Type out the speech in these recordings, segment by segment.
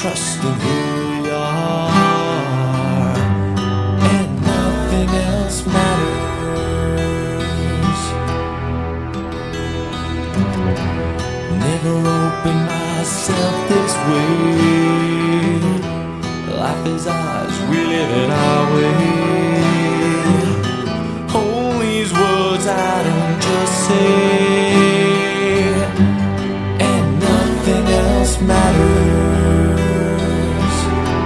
trust in who we are, and nothing else matters. Never open myself this way. Life is ours, we live it our way. Hold these words I don't just say, and nothing else matters.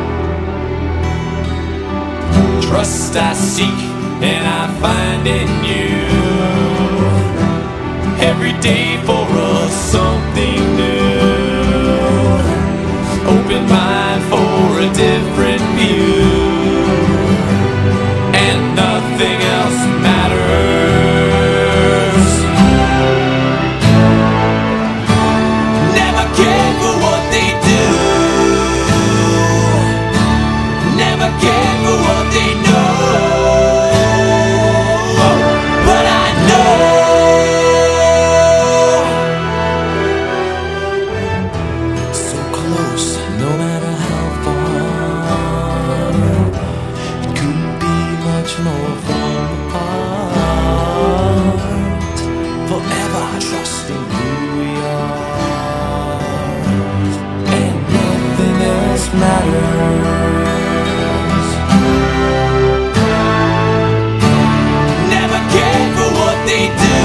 Trust I seek and I find in you, every day for us something new. Open mind for a different view, and nothing else matters. Never cared for what they do, never cared for what they know, but I know so close, no matter how far. It couldn't be much more from apart. Forever trusting who we are, and nothing else matters. Never cared for what they do,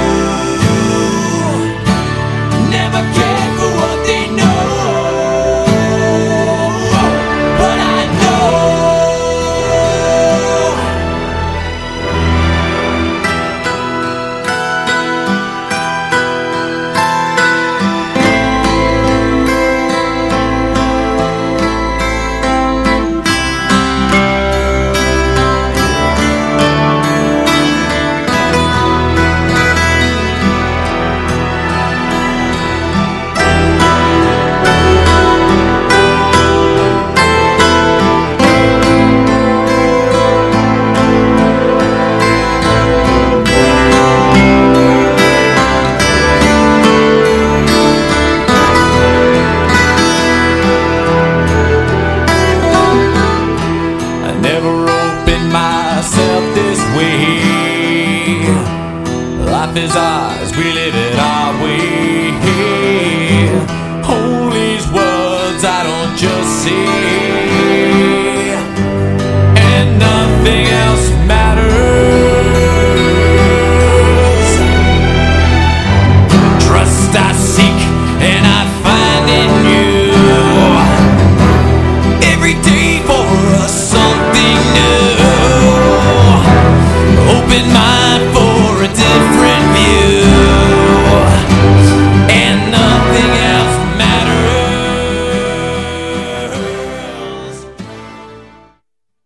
never cared for what they know, but I know life is ours, we live it our way. Hold these words I don't just say, and nothing else matters. Trust I seek and I find in you, every day for us something new. Open mind